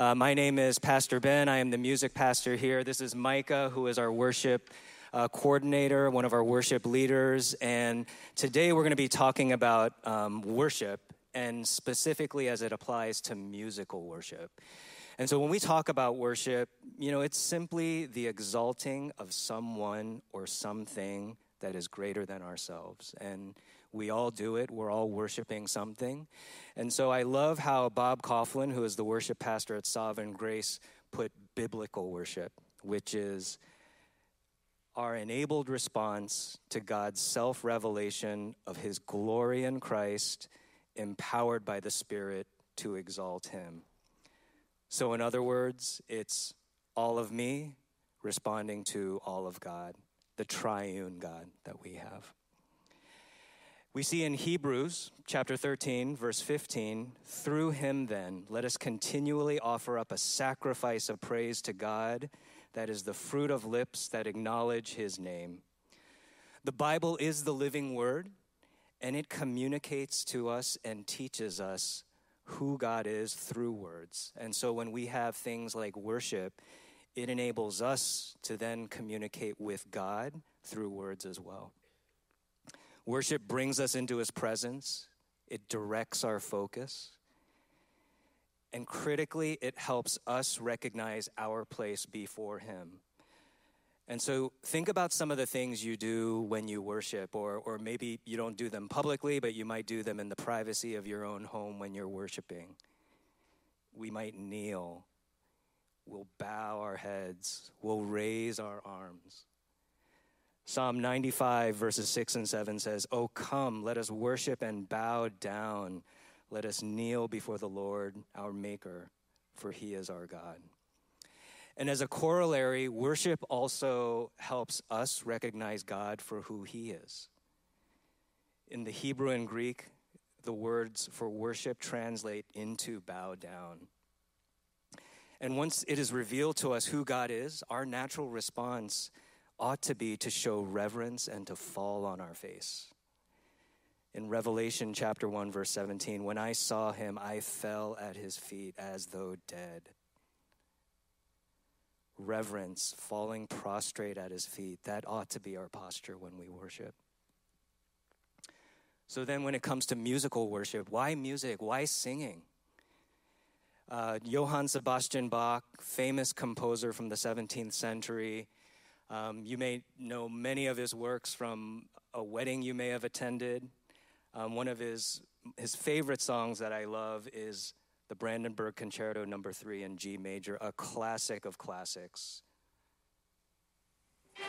My name is Pastor Ben. I am the music pastor here. This is Micah, who is our worship coordinator, one of our worship leaders. And today we're going to be talking about worship, and specifically as it applies to musical worship. And so when we talk about worship, it's simply the exalting of someone or something that is greater than ourselves. And we all do it. We're all worshiping something. And so I love how Bob Coughlin, who is the worship pastor at Sovereign Grace, put biblical worship, which is our enabled response to God's self-revelation of his glory in Christ, empowered by the Spirit to exalt him. So in other words, it's all of me responding to all of God, the triune God that we have. We see in Hebrews chapter 13, verse 15, through him then, let us continually offer up a sacrifice of praise to God, that is the fruit of lips that acknowledge his name. The Bible is the living word, and it communicates to us and teaches us who God is through words. And so when we have things like worship, it enables us to then communicate with God through words as well. Worship brings us into his presence. It directs our focus. And critically, it helps us recognize our place before him. And so think about some of the things you do when you worship, or maybe you don't do them publicly, but you might do them in the privacy of your own home when you're worshiping. We might kneel. We'll bow our heads. We'll raise our arms. Psalm 95, verses 6 and 7 says, "Oh, come, let us worship and bow down. Let us kneel before the Lord, our Maker, for he is our God." And as a corollary, worship also helps us recognize God for who he is. In the Hebrew and Greek, the words for worship translate into bow down. And once it is revealed to us who God is, our natural response ought to be to show reverence and to fall on our face. In Revelation chapter 1, verse 17, when I saw him, I fell at his feet as though dead. Reverence, falling prostrate at his feet, that ought to be our posture when we worship. So then when it comes to musical worship, why music? Why singing? Johann Sebastian Bach, famous composer from the 17th century. You may know many of his works from a wedding you may have attended. One of his favorite songs that I love is the Brandenburg Concerto No. 3 in G major, a classic of classics. I'm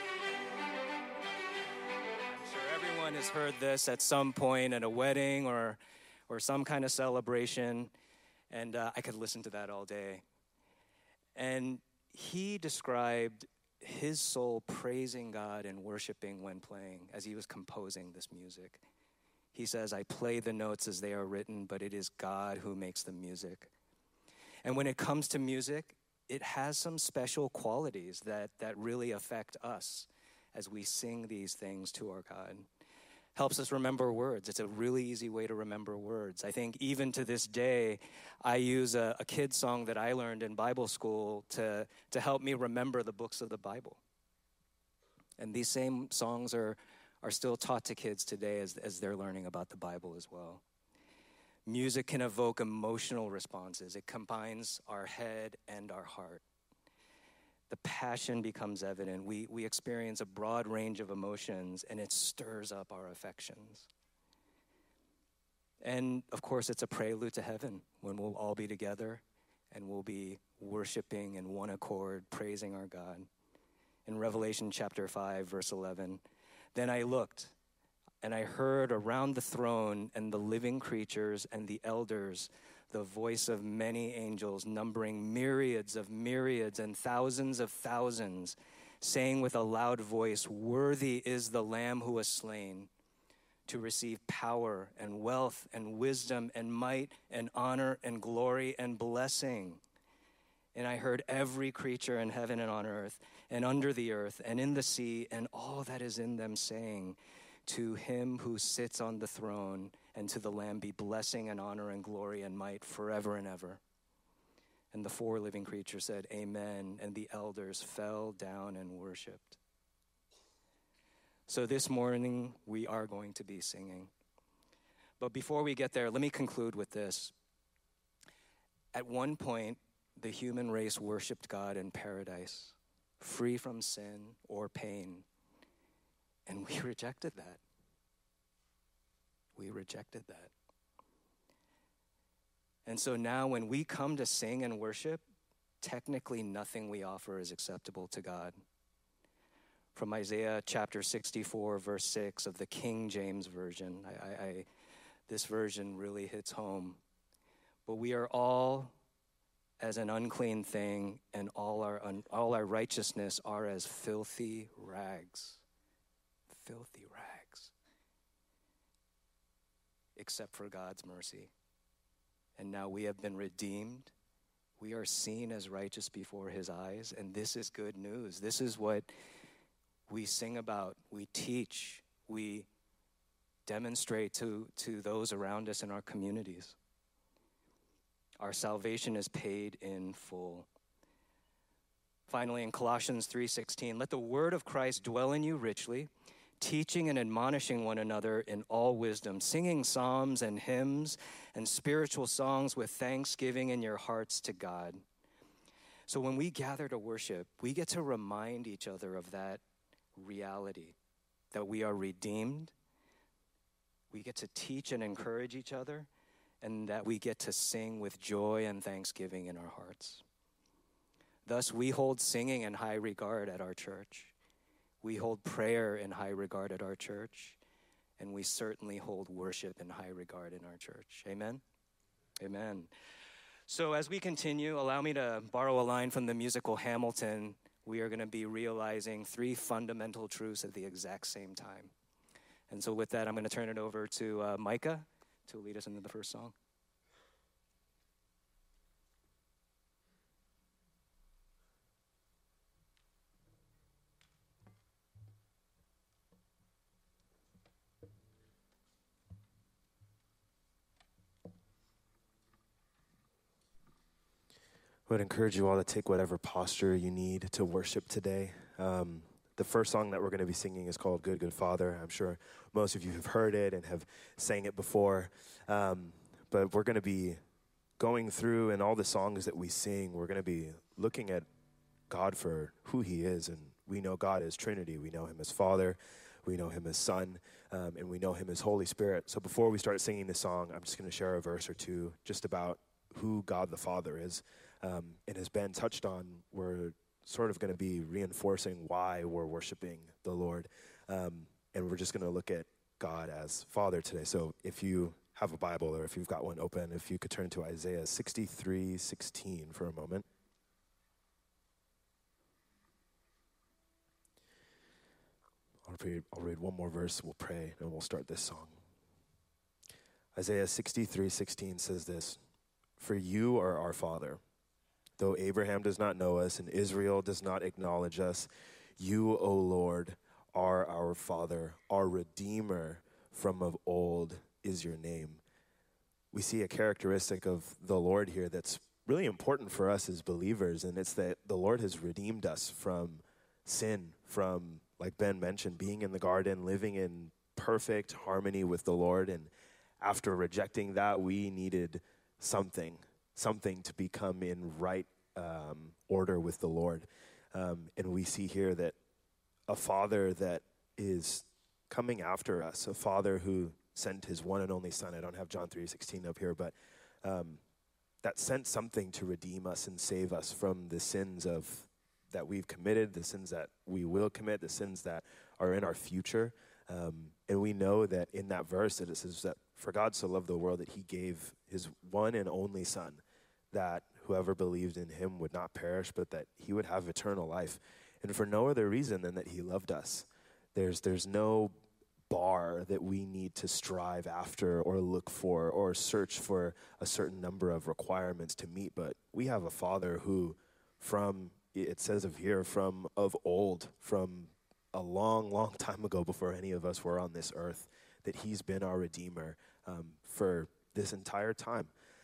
sure everyone has heard this at some point at a wedding or some kind of celebration, and I could listen to that all day. And he described his soul praising God and worshiping when playing as he was composing this music. He says, I play the notes as they are written, but it is God who makes the music. And when it comes to music, it has some special qualities that really affect us as we sing these things to our God. Helps us remember words. It's a really easy way to remember words. I think even to this day, I use a kid's song that I learned in Bible school to help me remember the books of the Bible. And these same songs are still taught to kids today as they're learning about the Bible as well. Music can evoke emotional responses. It combines our head and our heart. The passion becomes evident. We experience a broad range of emotions, and it stirs up our affections. And, of course, it's a prelude to heaven when we'll all be together and we'll be worshiping in one accord, praising our God. In Revelation chapter 5, verse 11, then I looked, and I heard around the throne and the living creatures and the elders the voice of many angels, numbering myriads of myriads and thousands of thousands, saying with a loud voice, worthy is the Lamb who was slain to receive power and wealth and wisdom and might and honor and glory and blessing. And I heard every creature in heaven and on earth and under the earth and in the sea and all that is in them saying, to him who sits on the throne and to the Lamb be blessing and honor and glory and might forever and ever. And the four living creatures said, Amen. And the elders fell down and worshiped. So this morning, we are going to be singing. But before we get there, let me conclude with this. At one point, the human race worshiped God in paradise, free from sin or pain. And we rejected that. We rejected that. And so now when we come to sing and worship, technically nothing we offer is acceptable to God. From Isaiah chapter 64, verse 6 of the King James Version, this version really hits home. But we are all as an unclean thing, and all our righteousness are as filthy rags. Filthy rags. Except for God's mercy. And now we have been redeemed. We are seen as righteous before his eyes. And this is good news. This is what we sing about, we teach, we demonstrate to those around us in our communities. Our salvation is paid in full. Finally, in Colossians 3:16, let the word of Christ dwell in you richly, teaching and admonishing one another in all wisdom, singing psalms and hymns and spiritual songs with thanksgiving in your hearts to God. So when we gather to worship, we get to remind each other of that reality, that we are redeemed. We get to teach and encourage each other, and that we get to sing with joy and thanksgiving in our hearts. Thus, we hold singing in high regard at our church. We hold prayer in high regard at our church, and we certainly hold worship in high regard in our church. Amen? Amen. So as we continue, allow me to borrow a line from the musical Hamilton. We are going to be realizing three fundamental truths at the exact same time. And so with that, I'm going to turn it over to Micah to lead us into the first song. I would encourage you all to take whatever posture you need to worship today. The first song that we're going to be singing is called Good, Good Father. I'm sure most of you have heard it and have sang it before. But we're going to be going through, and all the songs that we sing, we're going to be looking at God for who he is. And we know God as Trinity. We know him as Father. We know him as Son. And we know him as Holy Spirit. So before we start singing this song, I'm just going to share a verse or two just about who God the Father is. And as Ben touched on, we're sort of going to be reinforcing why we're worshiping the Lord. And we're just going to look at God as Father today. So if you have a Bible or if you've got one open, if you could turn to Isaiah 63:16 for a moment. I'll read one more verse, we'll pray, and we'll start this song. Isaiah 63:16 says this, "For you are our Father. Though Abraham does not know us and Israel does not acknowledge us, you, O Lord, are our Father. Our Redeemer from of old is your name." We see a characteristic of the Lord here that's really important for us as believers, and it's that the Lord has redeemed us from sin, from, like Ben mentioned, being in the garden, living in perfect harmony with the Lord. And after rejecting that, we needed something to become in right order with the Lord. And we see here that a Father that is coming after us, a Father who sent his one and only Son. I don't have John 3:16 up here, but that sent something to redeem us and save us from the sins that we've committed, the sins that we will commit, the sins that are in our future. And we know that in that verse that it says that for God so loved the world that he gave his one and only Son, that whoever believed in him would not perish, but that he would have eternal life. And for no other reason than that he loved us. There's no bar that we need to strive after or look for or search for a certain number of requirements to meet. But we have a Father who, it says of here, from of old, from a long, long time ago before any of us were on this earth, that he's been our Redeemer for this entire time.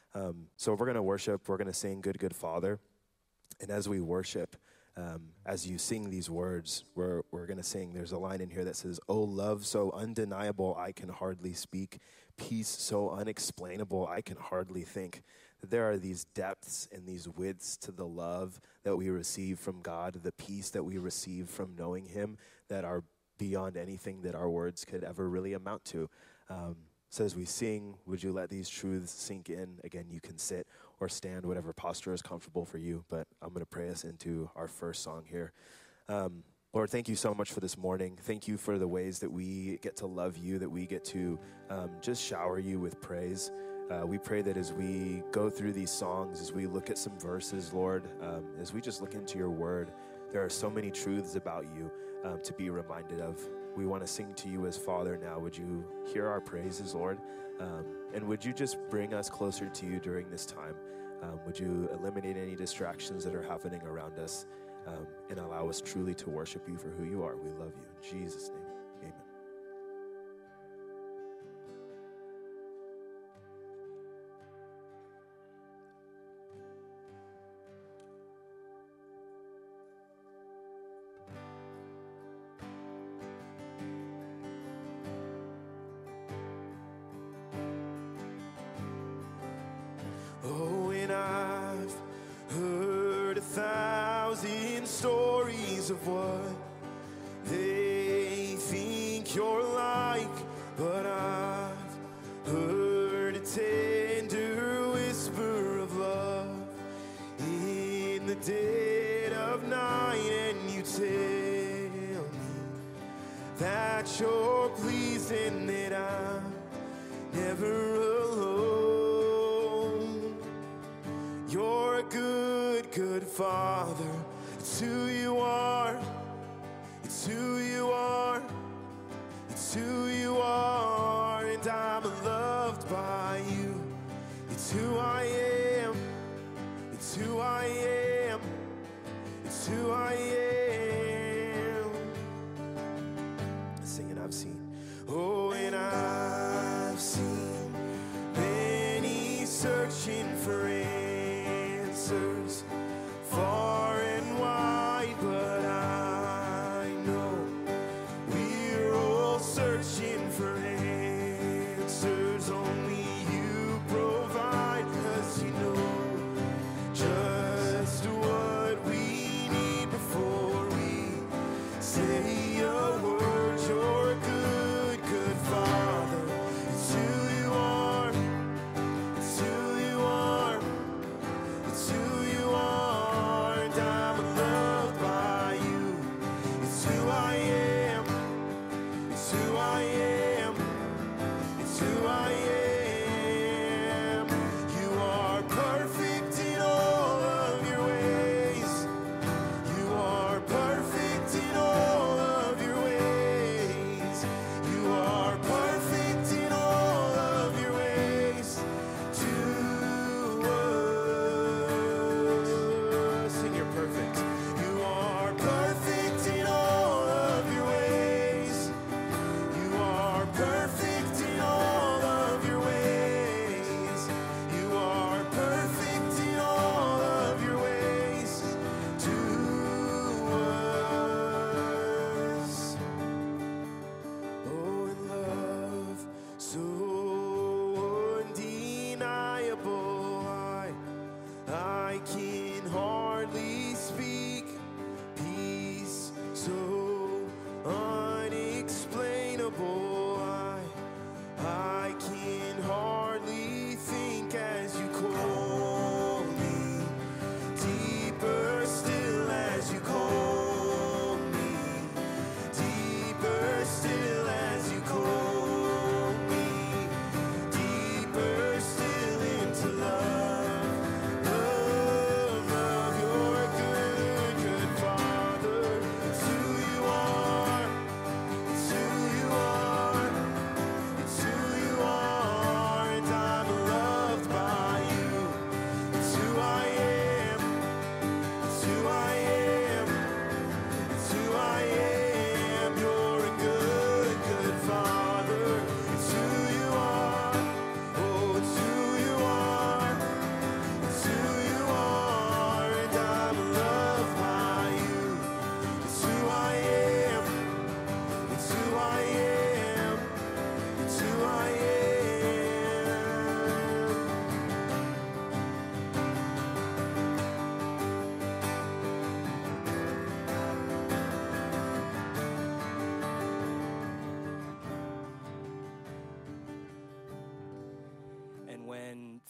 So we're going to worship. We're going to sing Good, Good Father. And as we worship, as you sing these words, we're going to sing. There's a line in here that says, "Oh, love so undeniable, I can hardly speak. Peace so unexplainable, I can hardly think." That there are these depths and these widths to the love that we receive from God, the peace that we receive from knowing him, that are beyond anything that our words could ever really amount to. So as we sing, would you let these truths sink in? Again, you can sit or stand, whatever posture is comfortable for you, but I'm going to pray us into our first song here. Lord, thank you so much for this morning. Thank you for the ways that we get to love you, that we get to just shower you with praise. We pray that as we go through these songs, as we look at some verses, Lord, as we just look into your word, there are so many truths about you to be reminded of. We want to sing to you as Father now. Would you hear our praises, Lord? And would you just bring us closer to you during this time? Would you eliminate any distractions that are happening around us and allow us truly to worship you for who you are? We love you. In Jesus' name, amen. Oh, and I've heard 1,000 stories of what they think you're like, but I've heard a tender whisper of love in the dead of night, and you tell me that you're pleased and that I'm never alone. You're a good, good Father. It's who you are. It's who you are. It's who you are. And I'm loved by you. It's who I am. It's who I am. It's who I am. Singing, I've seen. Oh, and I've seen many searching for answers far and wide, but I know we're all searching for answers only you provide, 'cause you know just what we need before we say a word. You're a good, good Father. It's who you are. It's who you are.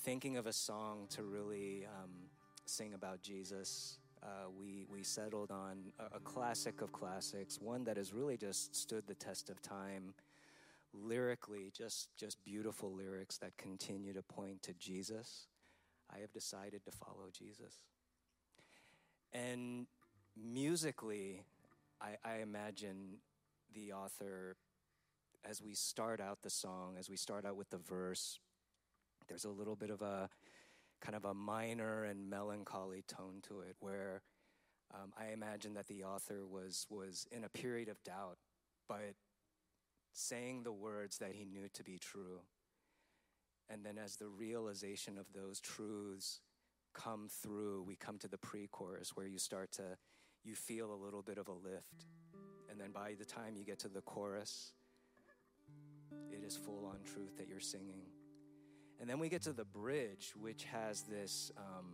thinking of a song to really sing about Jesus, we settled on a classic of classics, one that has really just stood the test of time. Lyrically, just beautiful lyrics that continue to point to Jesus. I have decided to follow Jesus. And musically, I imagine the author, as we start out the song, as we start out with the verse, there's a little bit of a kind of a minor and melancholy tone to it, where I imagine that the author was in a period of doubt, but saying the words that he knew to be true. And then as the realization of those truths come through, we come to the pre-chorus where you feel a little bit of a lift. And then by the time you get to the chorus, it is full-on truth that you're singing. And then we get to the bridge, which has this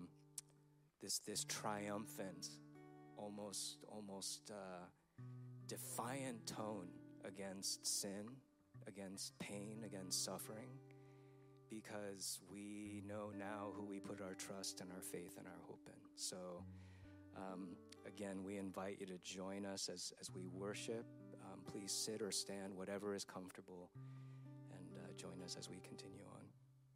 triumphant, almost defiant tone against sin, against pain, against suffering, because we know now who we put our trust and our faith and our hope in. So again, we invite you to join us as we worship. Please sit or stand, whatever is comfortable, and join us as we continue on.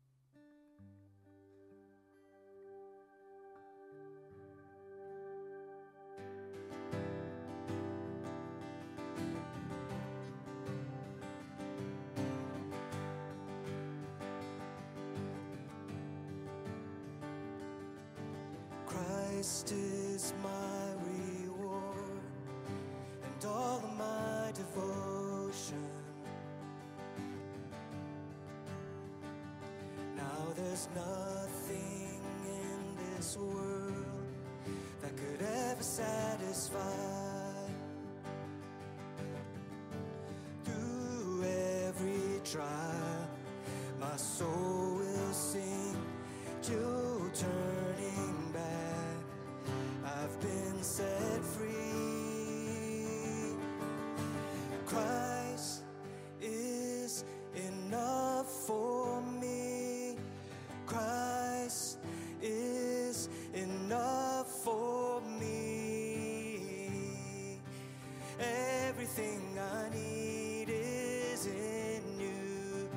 Christ is my reward and all of my devotion. Now there's nothing in this world that could ever satisfy. Through every trial, my soul will sing till turning back. I've been set free. Christ is enough for me. Christ is enough for me. Everything I need is in you.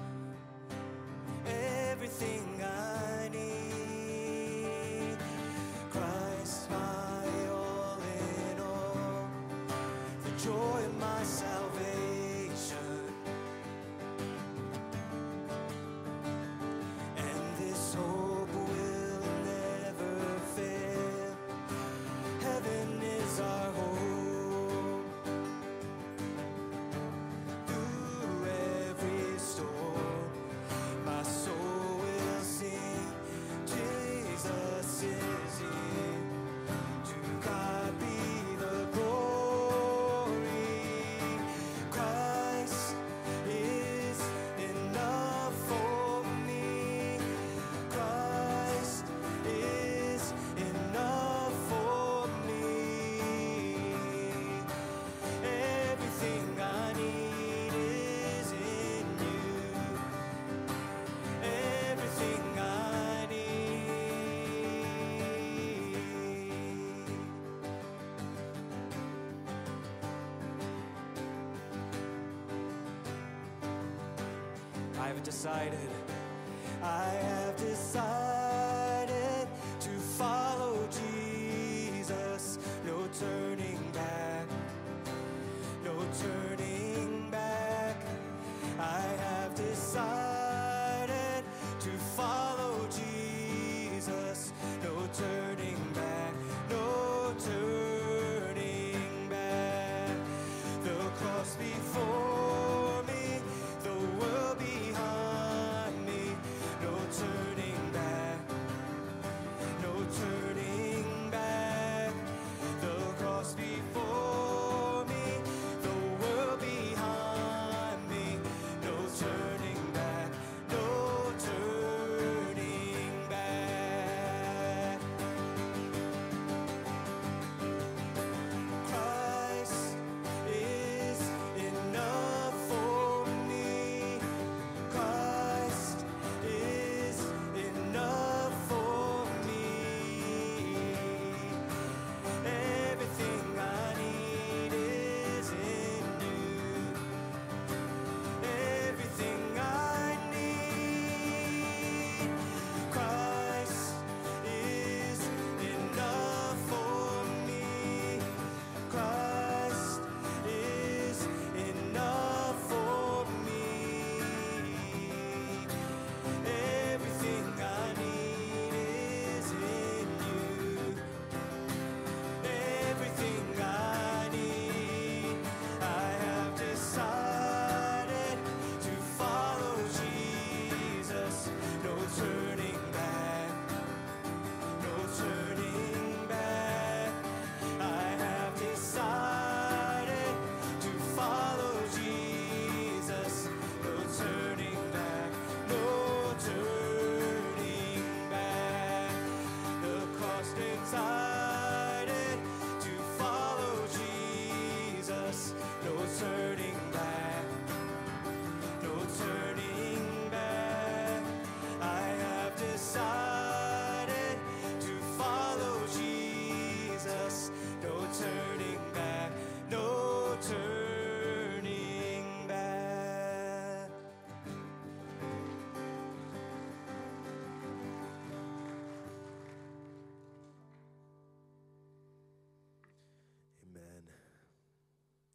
Everything I need. Christ, my all in all, the joy of my salvation. And this hope will never fail. Heaven is our home. Through every storm, my soul will sing, Jesus is here. To God be the glory. Christ is enough for me. Christ is enough for me. Everything I need is in you. Everything I need. I have decided to follow Jesus. No turning back, no turning back. I have decided to follow Jesus. No turning back, no turning back. The cross before me, the world behind me. No turning back,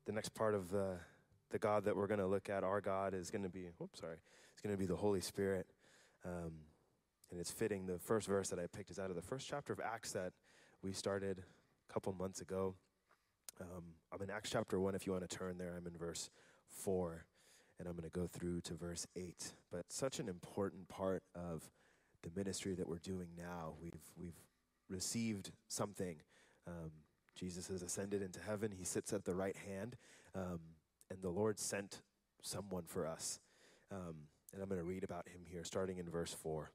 the next part of the God that we're going to look at, our God, is going to be, it's going to be the Holy Spirit. And it's fitting. The first verse that I picked is out of the first chapter of Acts that we started a couple months ago. I'm in Acts chapter 1. If you want to turn there, I'm in verse 4. And I'm going to go through to verse 8. But such an important part of the ministry that we're doing now. We've received something. Jesus has ascended into heaven. He sits at the right hand. And the Lord sent someone for us. And I'm going to read about him here, starting in verse 4.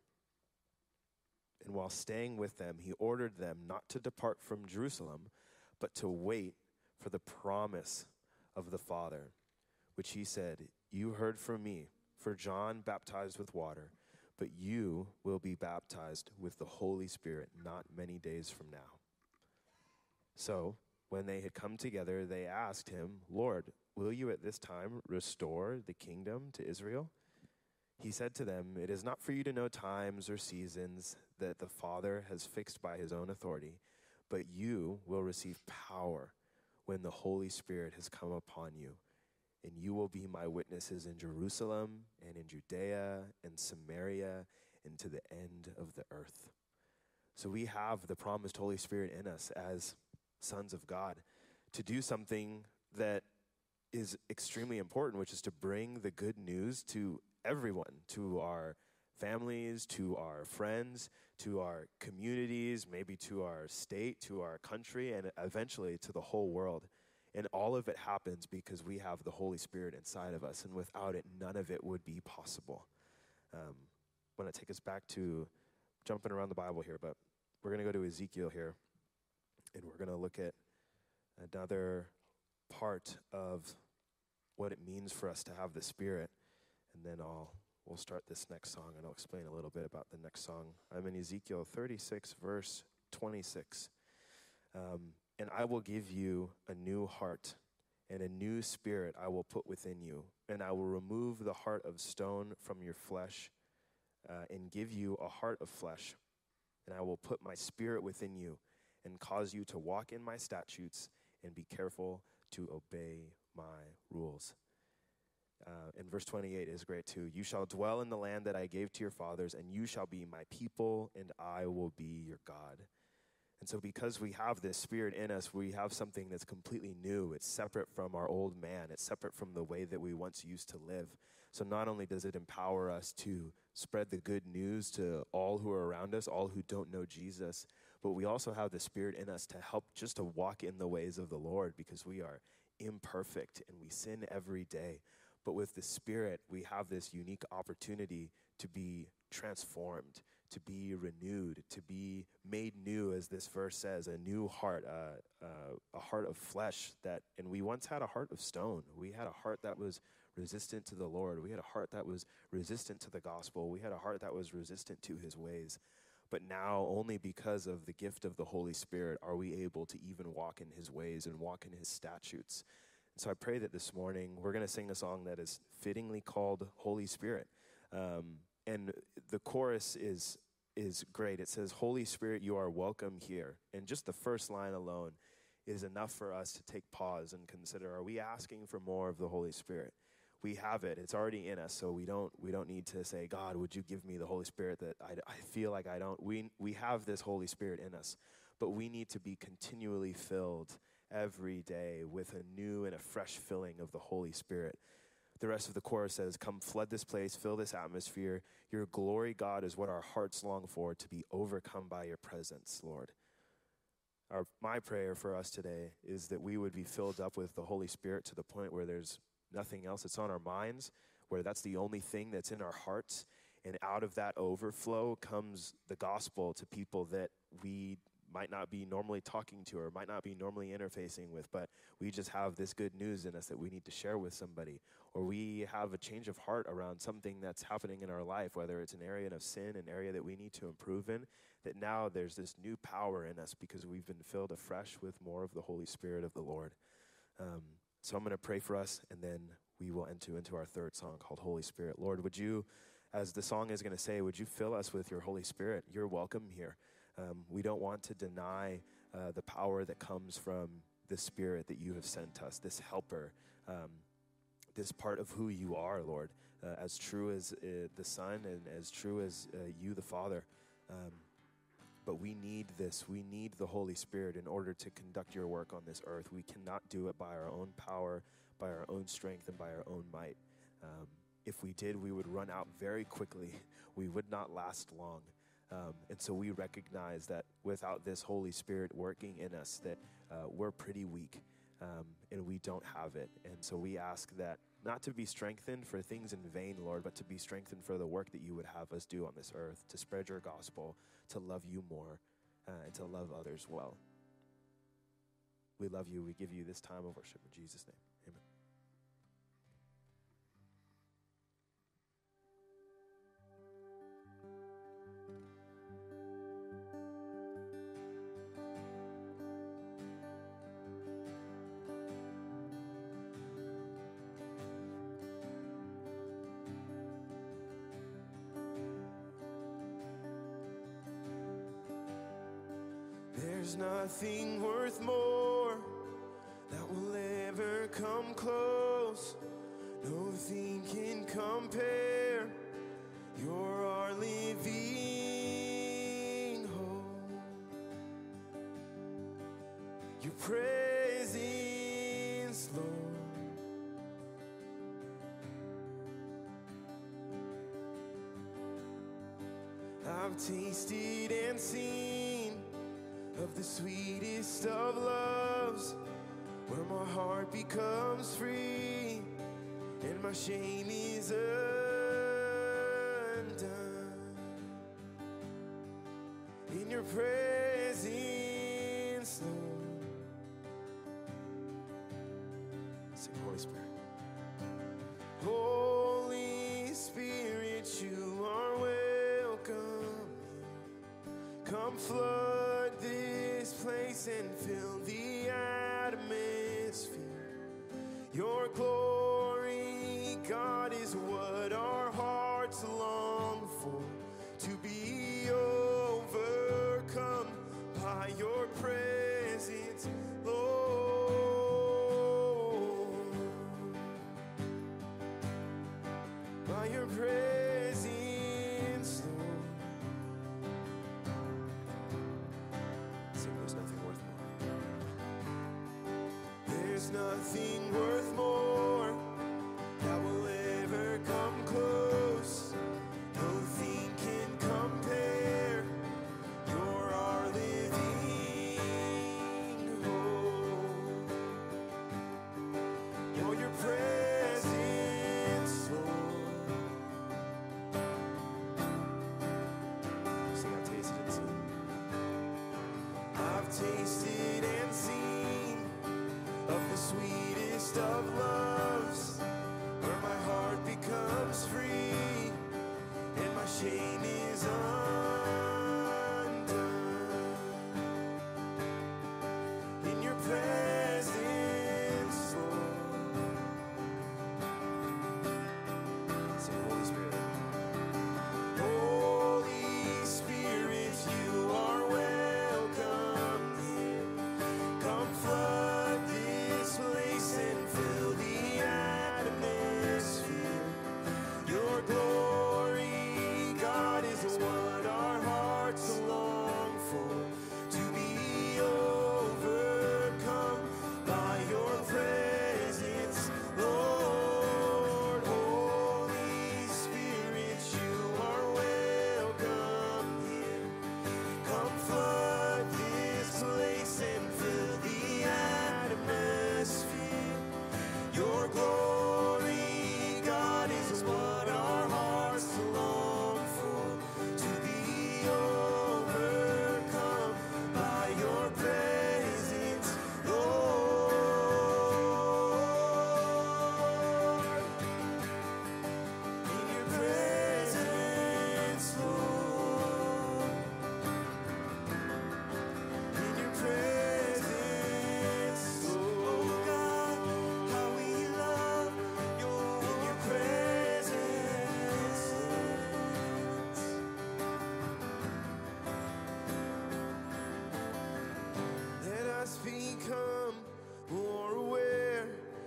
And while staying with them, he ordered them not to depart from Jerusalem, but to wait for the promise of the Father, which he said, "You heard from me, for John baptized with water, but you will be baptized with the Holy Spirit not many days from now." So when they had come together, they asked him, "Lord, will you at this time restore the kingdom to Israel?" He said to them, "It is not for you to know times or seasons that the Father has fixed by his own authority, but you will receive power when the Holy Spirit has come upon you, and you will be my witnesses in Jerusalem and in Judea and Samaria and to the end of the earth." So we have the promised Holy Spirit in us as sons of God to do something that is extremely important, which is to bring the good news to everyone, to our families, to our friends, to our communities, maybe to our state, to our country, and eventually to the whole world. And all of it happens because we have the Holy Spirit inside of us, and without it, none of it would be possible. I want to take us back to jumping around the Bible here, but we're going to go to Ezekiel here, and we're going to look at another part of what it means for us to have the Spirit, and then we'll start this next song, and I'll explain a little bit about the next song. I'm in Ezekiel 36, verse 26. "And I will give you a new heart, and a new spirit I will put within you, and I will remove the heart of stone from your flesh, and give you a heart of flesh, and I will put my spirit within you, and cause you to walk in my statutes, and be careful to obey my rules." And verse 28 is great too. "You shall dwell in the land that I gave to your fathers, and you shall be my people, and I will be your God." And so because we have this Spirit in us, we have something that's completely new. It's separate from our old man. It's separate from the way that we once used to live. So not only does it empower us to spread the good news to all who are around us, all who don't know Jesus, but we also have the Spirit in us to help just to walk in the ways of the Lord, because we are imperfect and we sin every day. But with the Spirit, we have this unique opportunity to be transformed, to be renewed, to be made new, as this verse says, a new heart, a heart of flesh. And we once had a heart of stone. We had a heart that was resistant to the Lord. We had a heart that was resistant to the gospel. We had a heart that was resistant to his ways. But now, only because of the gift of the Holy Spirit are we able to even walk in his ways and walk in his statutes. So I pray that this morning we're going to sing a song that is fittingly called Holy Spirit. And the chorus is great. It says, "Holy Spirit, you are welcome here." And just the first line alone is enough for us to take pause and consider, are we asking for more of the Holy Spirit? We have it. It's already in us, so we don't need to say, "God, would you give me the Holy Spirit that I feel like I don't." We have this Holy Spirit in us, but we need to be continually filled every day with a new and a fresh filling of the Holy Spirit. The rest of the chorus says, "Come flood this place, fill this atmosphere. Your glory, God, is what our hearts long for, to be overcome by your presence, Lord." My prayer for us today is that we would be filled up with the Holy Spirit to the point where there's nothing else that's on our minds, where that's the only thing that's in our hearts. And out of that overflow comes the gospel to people that we might not be normally talking to or might not be normally interfacing with, but we just have this good news in us that we need to share with somebody. Or we have a change of heart around something that's happening in our life, whether it's an area of sin, an area that we need to improve in, that now there's this new power in us because we've been filled afresh with more of the Holy Spirit of the Lord. So I'm going to pray for us, and then we will enter into our third song called Holy Spirit. Lord, would you, as the song is going to say, would you fill us with your Holy Spirit? You're welcome here. We don't want to deny the power that comes from this Spirit that you have sent us, this helper, this part of who you are, Lord, as true as the Son and as true as you, the Father. But we need this. We need the Holy Spirit in order to conduct your work on this earth. We cannot do it by our own power, by our own strength, and by our own might. If we did, we would run out very quickly. We would not last long. And so we recognize that without this Holy Spirit working in us, that we're pretty weak and we don't have it. And so we ask that not to be strengthened for things in vain, Lord, but to be strengthened for the work that you would have us do on this earth, to spread your gospel, to love you more, and to love others well. We love you. We give you this time of worship in Jesus' name. Amen. There's nothing worth more that will ever come close. Nothing can compare. You're our living hope. Your presence, Lord. I've tasted and seen of the sweetest of loves, where my heart becomes free and my shame is undone. In your presence, Lord. Sing, Holy Spirit. Holy Spirit, you are welcome. Come flood this place and fill the atmosphere. Your glory, God, is what our hearts long for. To be overcome by your presence, Lord. By your presence, Lord. There's nothing worth more that will ever come close. Nothing can compare. You're our living hope. You're your presence, Lord. Sing, I've tasted and seen. I've tasted and seen of the sweetest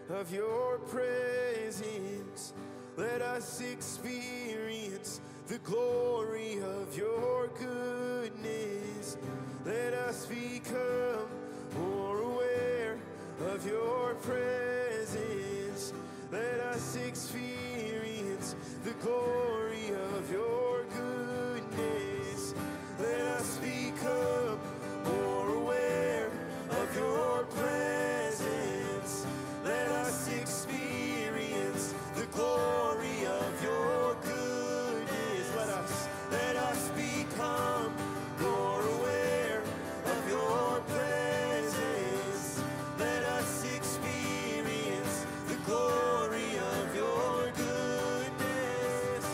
of your presence. Let us experience the glory of your goodness. Let us become more aware of your presence. Let us experience the glory of your goodness. Let us become more aware of your presence. Let us experience the glory of your goodness. Let us become more aware of your presence. Let us experience the glory of your goodness,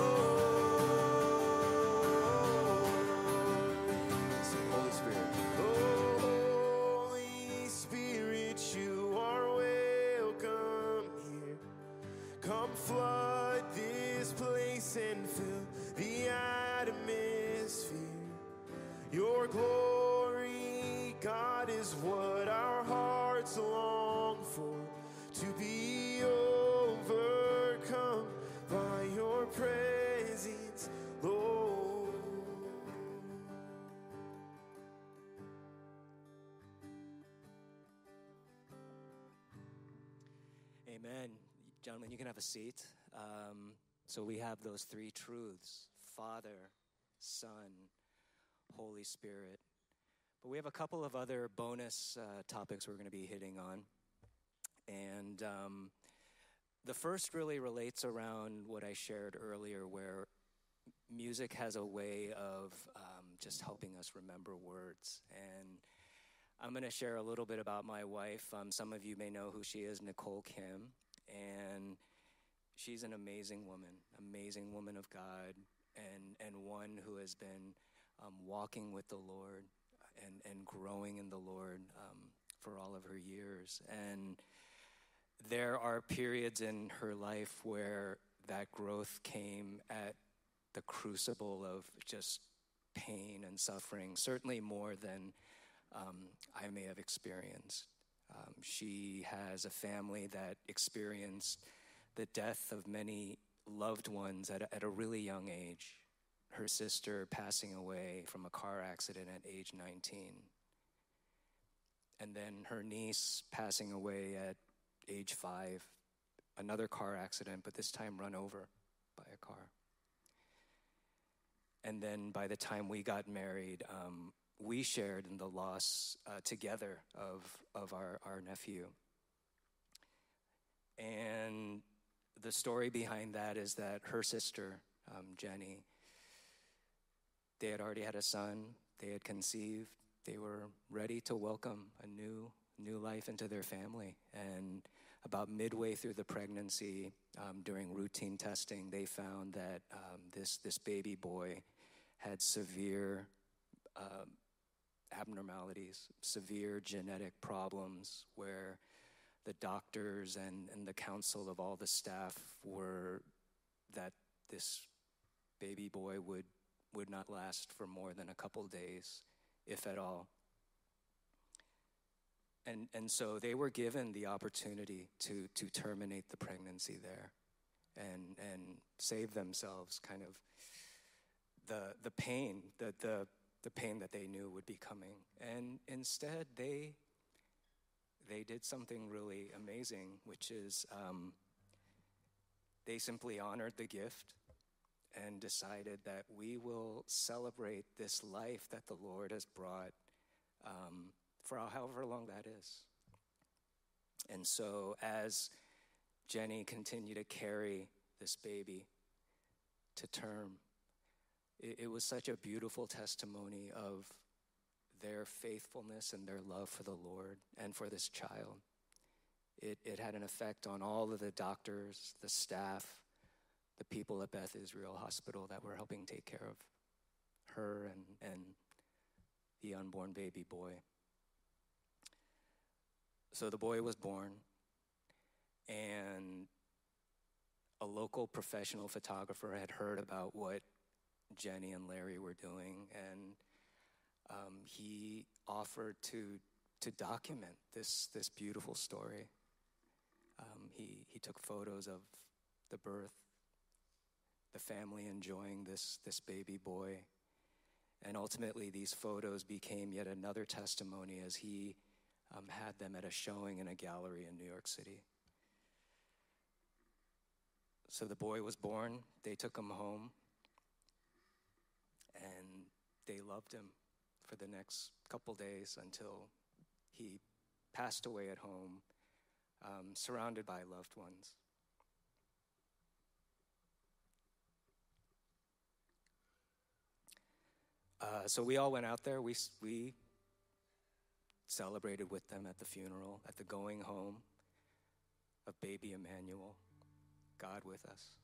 Lord. Sing, Holy Spirit. Oh, Holy Spirit, you are welcome here. Come flood this place and fill the atmosphere. Your glory, God, is what our hearts long for. To be overcome by your presence, Lord. Amen. Gentlemen, you can have a seat. So we have those three truths: Father, Son, Holy Spirit. But we have a couple of other bonus topics we're going to be hitting on. And the first really relates around what I shared earlier, where music has a way of just helping us remember words. And I'm going to share a little bit about my wife. Some of you may know who she is, Nicole Kim. And she's an amazing woman of God, and one who has been walking with the Lord and growing in the Lord for all of her years. And there are periods in her life where that growth came at the crucible of just pain and suffering, certainly more than I may have experienced. She has a family that experienced the death of many loved ones at a really young age. Her sister passing away from a car accident at age 19. And then her niece passing away at age 5. Another car accident, but this time run over by a car. And then by the time we got married, we shared in the loss together of our nephew. And the story behind that is that her sister, Jenny, they had already had a son, they had conceived, they were ready to welcome a new life into their family. And about midway through the pregnancy, during routine testing, they found that this baby boy had severe abnormalities, severe genetic problems, where the doctors and the counsel of all the staff were that this baby boy would not last for more than a couple days, if at all. And so they were given the opportunity to terminate the pregnancy there and save themselves kind of the pain, the pain that they knew would be coming. And instead they did something really amazing, which is they simply honored the gift and decided that we will celebrate this life that the Lord has brought for however long that is. And so as Jenny continued to carry this baby to term, it was such a beautiful testimony of their faithfulness and their love for the Lord and for this child. It had an effect on all of the doctors, the staff, the people at Beth Israel Hospital that were helping take care of her and the unborn baby boy. So the boy was born, and a local professional photographer had heard about what Jenny and Larry were doing, and he offered to document this beautiful story. He took photos of the birth, the family enjoying this baby boy. And ultimately, these photos became yet another testimony as he had them at a showing in a gallery in New York City. So the boy was born, they took him home, and they loved him for the next couple days until he passed away at home, surrounded by loved ones. So we all went out there. We celebrated with them at the funeral, at the going home of baby Emmanuel, God with us.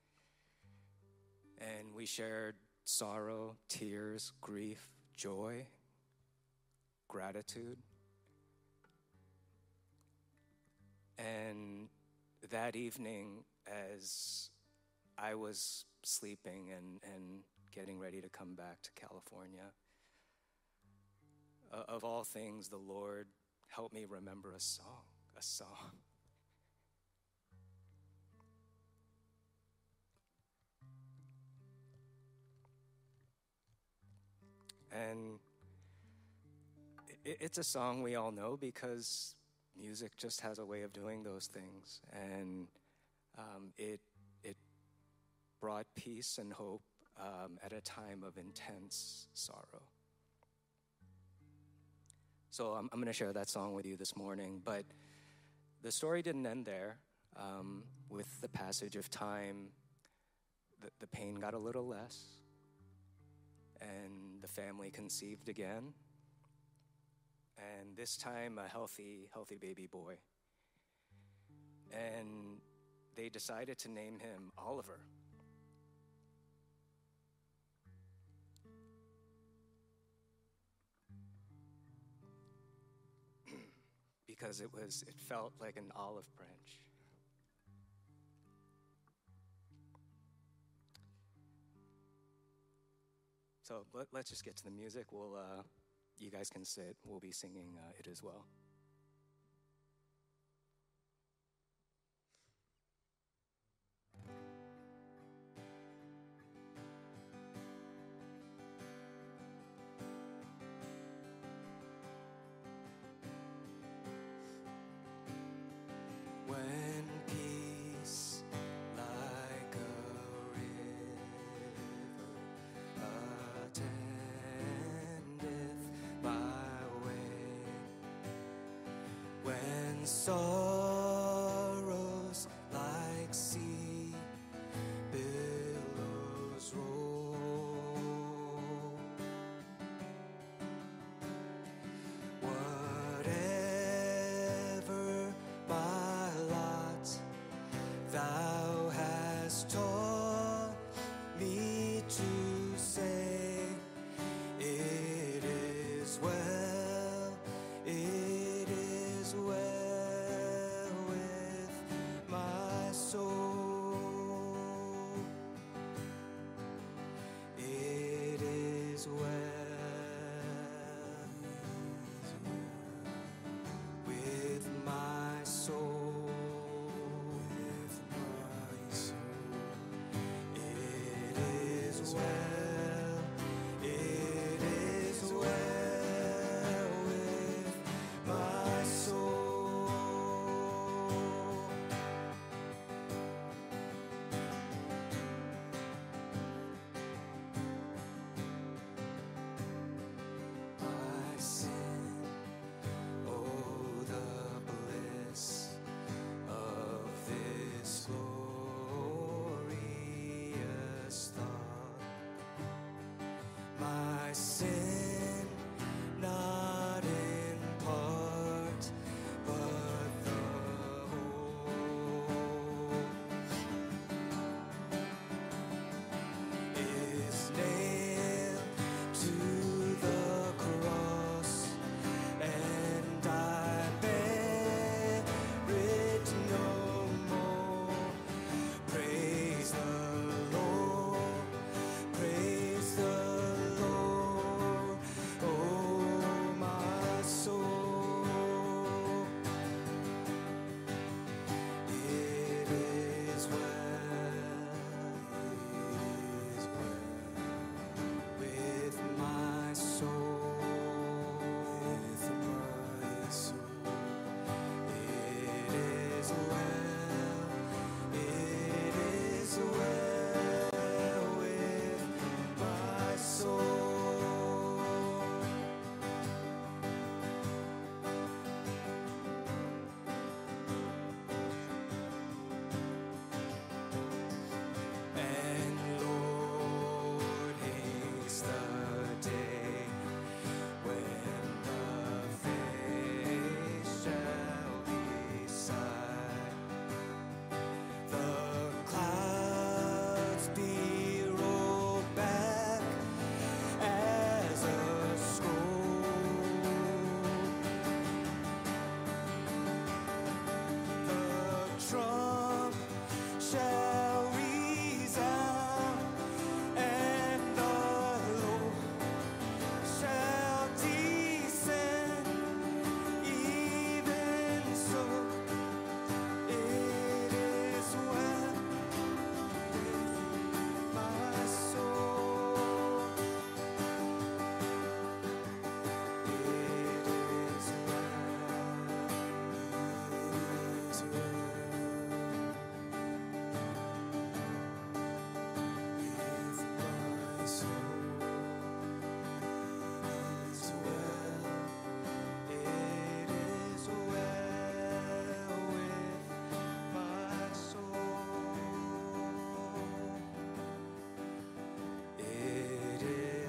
And we shared sorrow, tears, grief, joy, gratitude. And that evening, as I was sleeping and getting ready to come back to California, of all things, the Lord helped me remember a song. And it's a song we all know because music just has a way of doing those things. And it brought peace and hope at a time of intense sorrow. So I'm going to share that song with you this morning. But the story didn't end there. With the passage of time, the pain got a little less. And the family conceived again. And this time, a healthy baby boy. And they decided to name him Oliver. Because it felt like an olive branch. So let's just get to the music. You guys can sit. We'll be singing it as well. When peace like a river attendeth my way, when sorrows like sea billows roll, whatever my lot, thou hast taught me to say, it is well with my soul. It is well with my soul. It is well with my soul. My sin, oh, the bliss of this glorious thought. My sin, not in part, but the whole, is nailed to the cross, and I bear it no more. Praise the Lord, praise the Lord.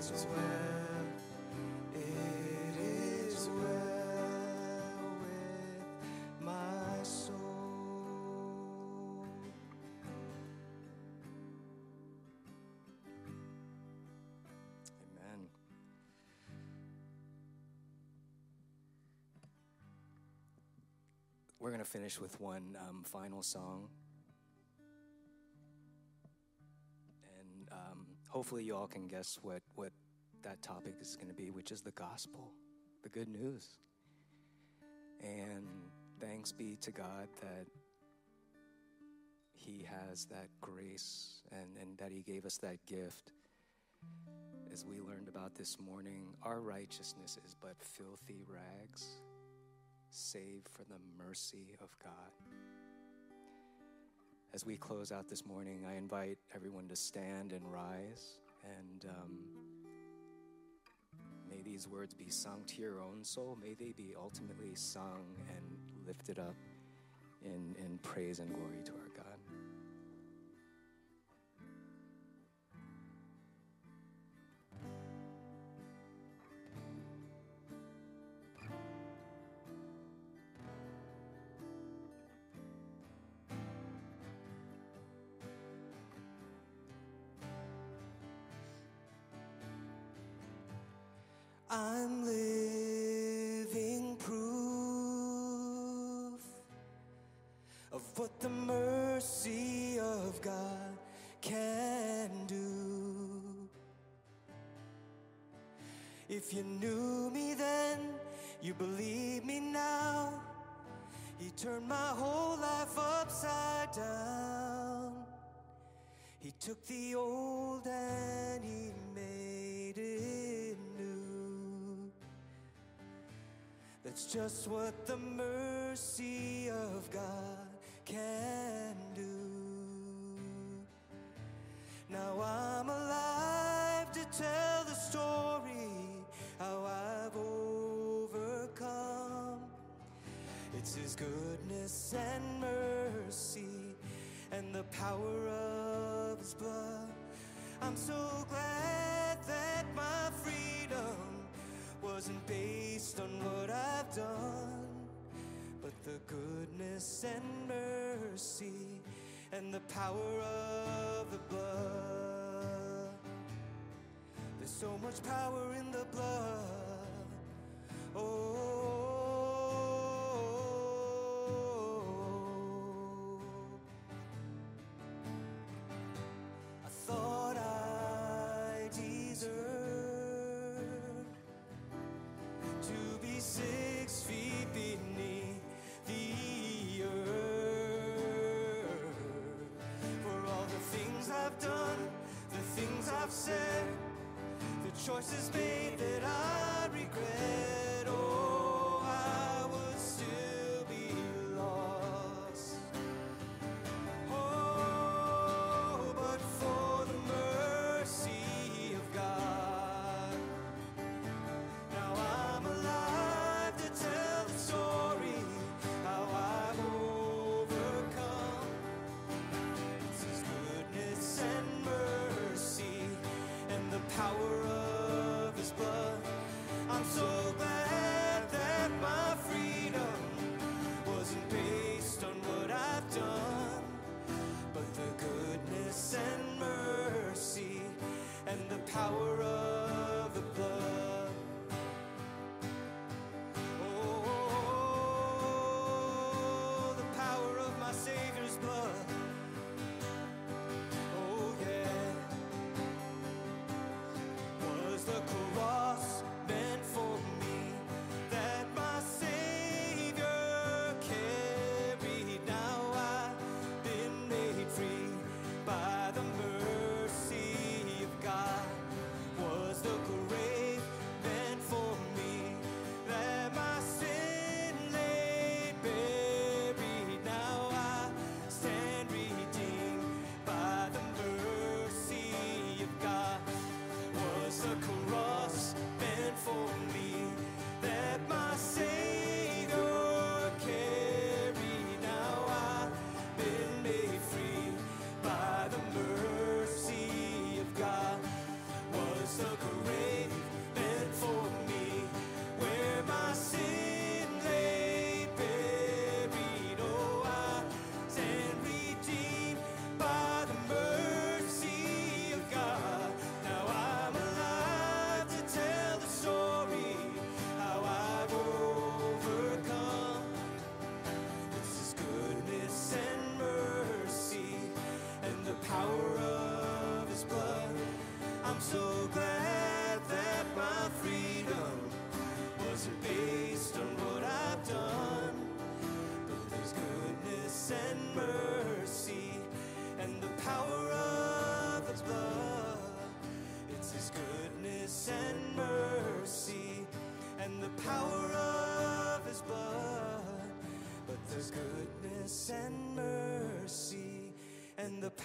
is well, it is well with my soul. Amen. We're going to finish with one final song. And hopefully you all can guess what that topic is going to be, which is the gospel, the good news. And thanks be to God that He has that grace and that He gave us that gift. As we learned about this morning, our righteousness is but filthy rags, save for the mercy of God. As we close out this morning, I invite everyone to stand and rise, and may these words be sung to your own soul. May they be ultimately sung and lifted up in praise and glory to our God. I'm living proof of what the mercy of God can do. If you knew me then, you believe me now. He turned my whole life upside down. He took the old and He made it new. That's just what the mercy of God can do. Now I'm alive to tell the story, how I've overcome. It's His goodness and mercy and the power of His blood. I'm so glad that my freedom wasn't based on what I've done, but the goodness and mercy and the power of the blood. There's so much power in the blood. Oh, I thought I deserved to be 6 feet beneath the earth. For all the things I've done, the things I've said, the choices made that I regret. Oh, I would still be lost. Oh, but for the mercy of God, now I'm alive to tell the story, how I've overcome. It's His goodness and mercy and the power of His blood. I'm so glad that my freedom wasn't based on what I've done, but the goodness and mercy and the power of the blood. Oh, the power of my Savior's blood. Oh, yeah. Was the cross meant for me, that my Savior carried? Now I've been made free by the mercy of God.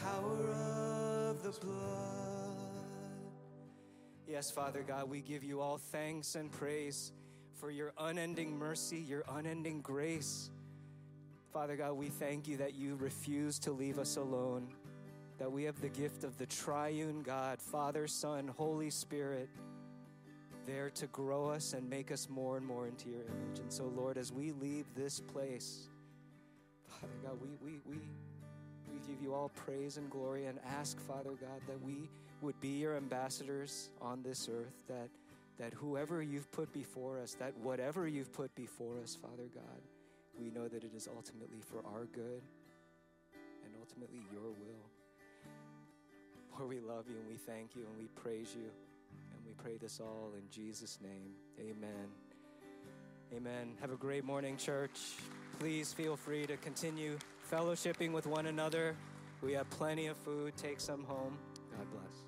power of the blood. Yes, Father God, we give you all thanks and praise for your unending mercy, your unending grace. Father God, we thank you that you refuse to leave us alone, that we have the gift of the triune God, Father, Son, Holy Spirit, there to grow us and make us more and more into your image. And so, Lord, as we leave this place, Father God, we give you all praise and glory and ask, Father God, that we would be your ambassadors on this earth, that whoever you've put before us, that whatever you've put before us, Father God, we know that it is ultimately for our good and ultimately your will. Lord, we love you and we thank you and we praise you, and we pray this all in Jesus' name. Amen. Amen. Have a great morning, church. Please feel free to continue fellowshipping with one another. We have plenty of food. Take some home. God bless.